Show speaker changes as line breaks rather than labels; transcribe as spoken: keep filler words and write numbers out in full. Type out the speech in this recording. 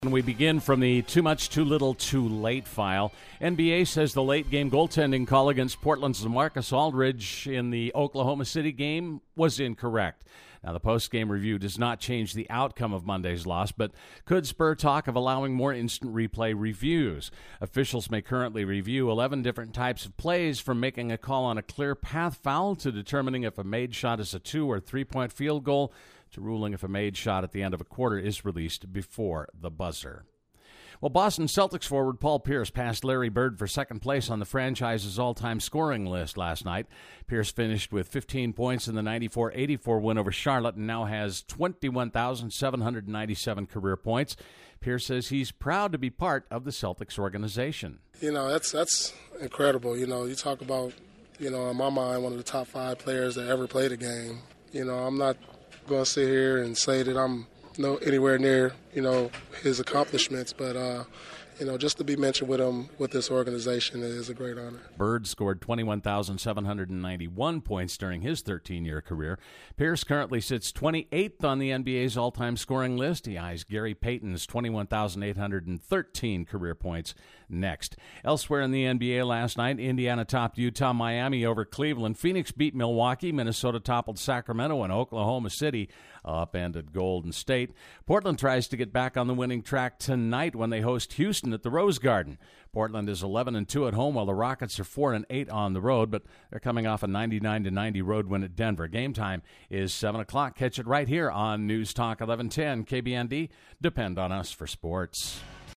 We begin from the too much, too little, too late file. N B A says the late game goaltending call against Portland's LaMarcus Aldridge in the Oklahoma City game was incorrect. Now, the post-game review does not change the outcome of Monday's loss, but could spur talk of allowing more instant replay reviews. Officials may currently review eleven different types of plays, from making a call on a clear path foul to determining if a made shot is a two- or three-point field goal, to ruling if a made shot at the end of a quarter is released before the buzzer. Well, Boston Celtics forward Paul Pierce passed Larry Bird for second place on the franchise's all-time scoring list last night. Pierce finished with fifteen points in the ninety-four eighty-four win over Charlotte and now has twenty-one thousand seven hundred ninety-seven career points. Pierce says he's proud to be part of the Celtics organization.
You know, that's that's incredible. You know, you talk about, you know, in my mind, one of the top five players that ever played a game. You know, I'm not going to sit here and say that I'm no anywhere near, you know, his accomplishments, but uh, you know, just to be mentioned with him with this organization is a great honor.
Bird scored twenty-one thousand seven hundred ninety-one points during his thirteen-year career. Pierce currently sits twenty-eighth on the N B A's all-time scoring list. He eyes Gary Payton's twenty-one thousand eight hundred thirteen career points next. Elsewhere in the N B A last night, Indiana topped Utah, Miami over Cleveland. Phoenix beat Milwaukee. Minnesota toppled Sacramento, and Oklahoma City upended Golden State. Portland tries to get back on the winning track tonight when they host Houston at the Rose Garden. Portland is eleven and two at home, while the Rockets are four and eight on the road, but they're coming off a ninety-nine to ninety road win at Denver. Game time is seven o'clock. Catch it right here on News Talk eleven ten K B N D. Depend on us for sports.